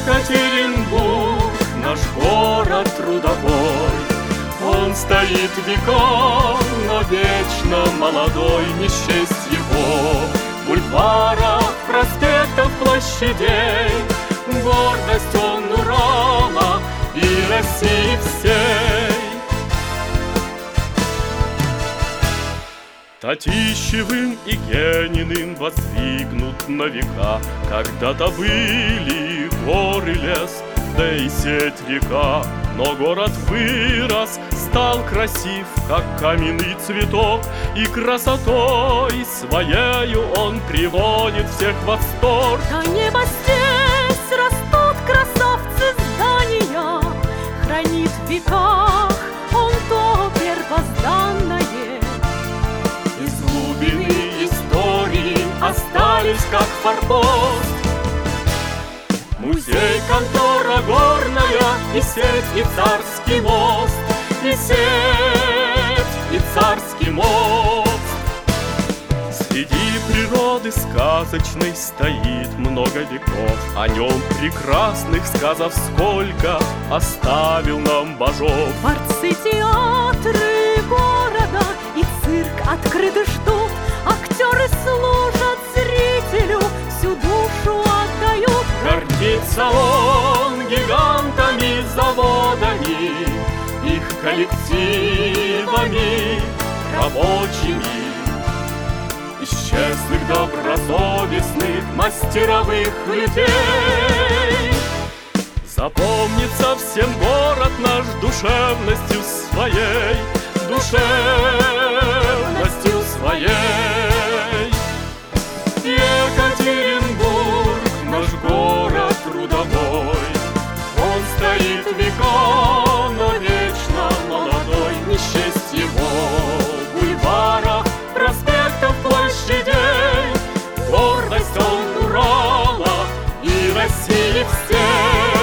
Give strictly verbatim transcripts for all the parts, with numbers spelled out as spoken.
Екатеринбург, наш город трудовой, он стоит веком, но вечно молодой. Не счесть его бульваров, проспектов, площадей, гордость он Урала и России всей. Татищевым и Гениным воздвигнут на века когда-то были горы, лес, да и сеть река. Но город вырос, стал красив, как каменный цветок, и красотой своею он приводит всех в восторг. На небо здесь растут красавцы здания, хранит в веках он то первозданное. Из глубины истории остались, как форпост, музей, контора горная, и сеть, и царский мост, и сеть, и царский мост. Среди природы сказочной стоит много веков, о нем прекрасных сказов сколько оставил нам Бажов. Дворцы, театры города и цирк открыты ждут, актеры служат зрителю, всю душу отдают. Гордится он гигантами, заводами, их коллективами рабочими, исчезлых добросовестных мастеровых людей. Запомнится всем город наш душевностью своей, душевностью своей. Екатеринбург, наш город трудовой, он стоит веком, но вечно молодой. Не счесть его бульваров, проспектов, площадей, гордость он Урала и России всей.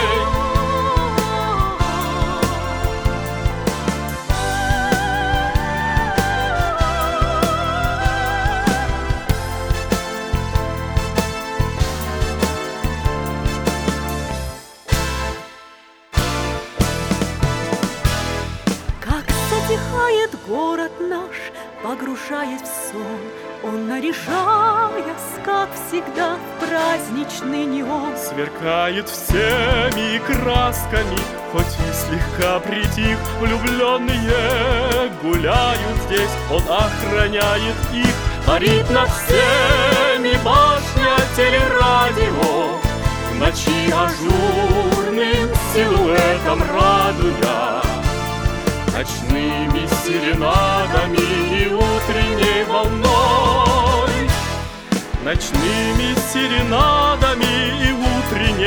Затихает город наш, погружаясь в сон, он, наряжаясь, как всегда, в праздничный неон. Сверкает всеми красками, хоть и слегка притих. Влюбленные гуляют здесь, он охраняет их. Парит над всеми башня телерадио, в ночи ажурным силуэтом радуя, ночными серенадами и утренней волной, ночными серенадами и утренней